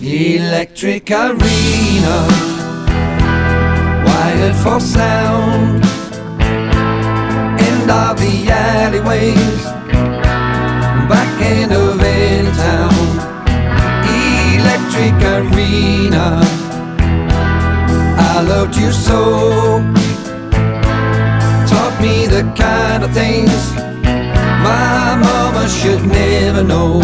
Electric arena, wired for sound, end of the alleyways, back end of any town. Electric arena, I loved you so, taught me the kind of things my mama should never know.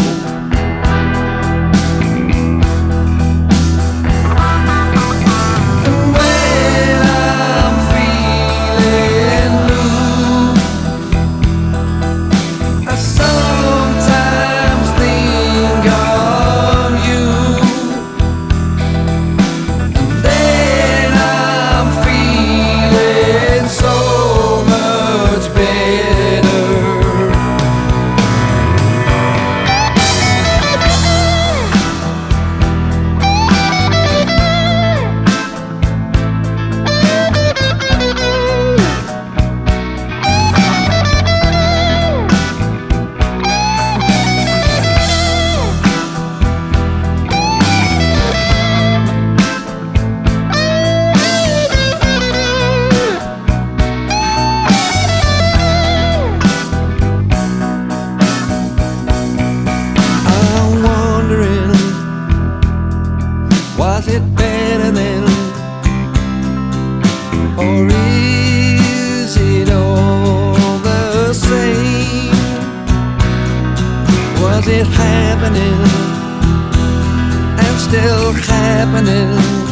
Was it better then, or is it all the same? Was it happening and still happening?